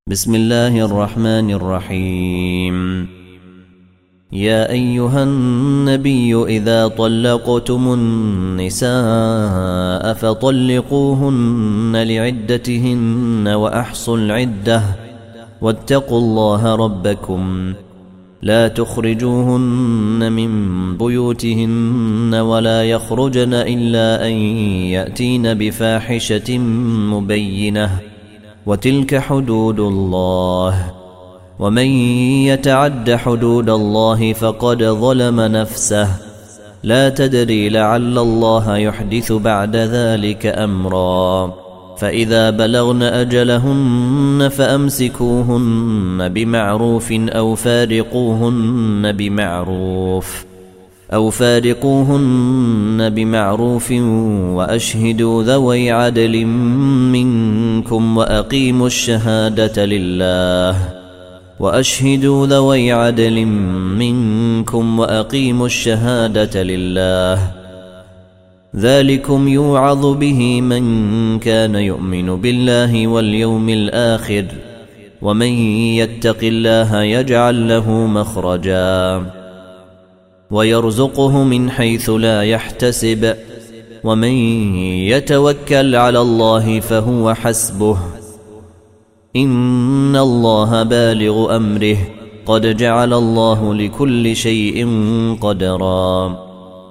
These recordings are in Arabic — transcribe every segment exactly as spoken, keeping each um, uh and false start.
بسم الله الرحمن الرحيم. يا أيها النبي إذا طلقتم النساء فطلقوهن لعدتهن وأحصوا العدة واتقوا الله ربكم لا تخرجوهن من بيوتهن ولا يخرجن إلا أن يأتين بفاحشة مبينة وتلك حدود الله ومن يتعد حدود الله فقد ظلم نفسه لا تدري لعل الله يحدث بعد ذلك أمرا فإذا بلغن أجلهن فأمسكوهن بمعروف أو فارقوهن بمعروف أو فارقوهن بمعروف وأشهدوا ذوي عدل منكم وأقيموا الشهادة لله وأشهدوا ذوي عدل منكم وأقيموا الشهادة لله ذلكم يوعظ به من كان يؤمن بالله واليوم الآخر ومن يتق الله يجعل له مخرجا ويرزقه من حيث لا يحتسب ومن يتوكل على الله فهو حسبه إن الله بالغ أمره قد جعل الله لكل شيء قدرا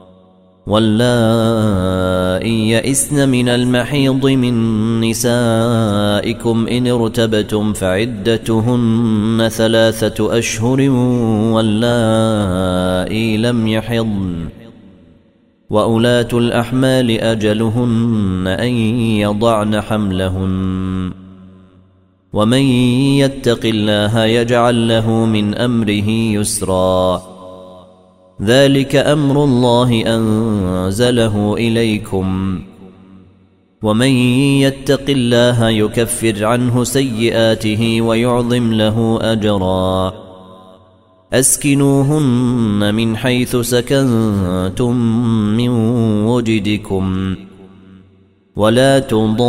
واللائي يئسن من المحيض من نسائكم إن ارتبتم فعدتهن ثلاثة أشهر واللائي لم يحضن وأولاة الأحمال أجلهن أن يضعن حملهن ومن يتق الله يجعل له من أمره يسرا ذلك أمر الله أنزله إليكم ومن يتق الله يكفر عنه سيئاته ويعظم له أجرا أسكنوهن من حيث سكنتم من وجدكم ولا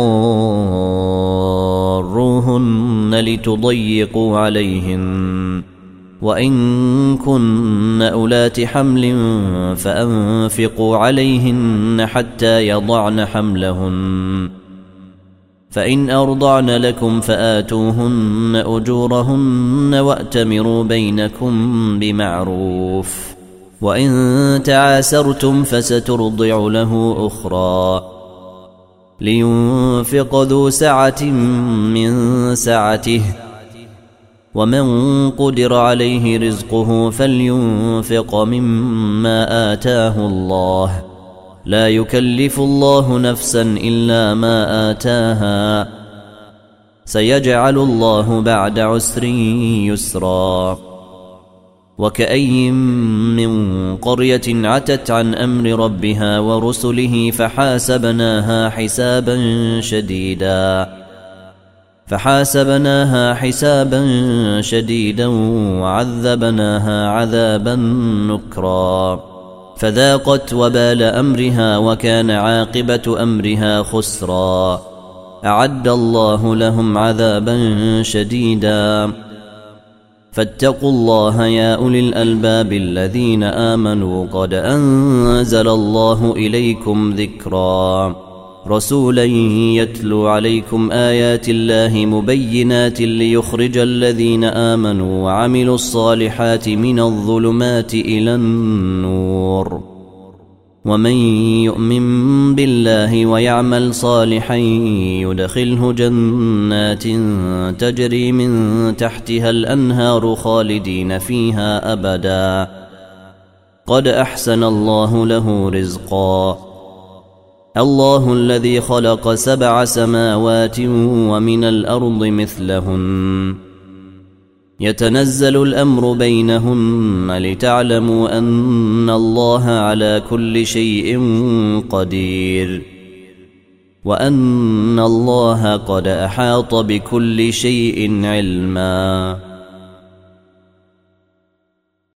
تضاروهن لتضيقوا عليهن وإن كن أولات حمل فأنفقوا عليهن حتى يضعن حملهن فإن أرضعن لكم فآتوهن أجورهن وأتمروا بينكم بمعروف وإن تعاسرتم فسترضع له أخرى لينفق ذو سعة من سعته ومن قدر عليه رزقه فلينفق مما آتاه الله لا يكلف الله نفسا إلا ما آتاها سيجعل الله بعد عسر يسرا وكأي من قرية عتت عن أمر ربها ورسله فحاسبناها حسابا شديدا فحاسبناها حسابا شديدا وعذبناها عذابا نكرا فذاقت وبال أمرها وكان عاقبة أمرها خسرا أعد الله لهم عذابا شديدا فاتقوا الله يا أولي الألباب الذين آمنوا قد أنزل الله إليكم ذكرا رسولا يتلو عليكم آيات الله مبينات ليخرج الذين آمنوا وعملوا الصالحات من الظلمات إلى النور ومن يؤمن بالله ويعمل صالحا يدخله جنات تجري من تحتها الأنهار خالدين فيها أبدا قد أحسن الله له رزقا الله الذي خلق سبع سماوات ومن الأرض مثلهن يتنزل الأمر بينهن لتعلموا أن الله على كل شيء قدير وأن الله قد أحاط بكل شيء علما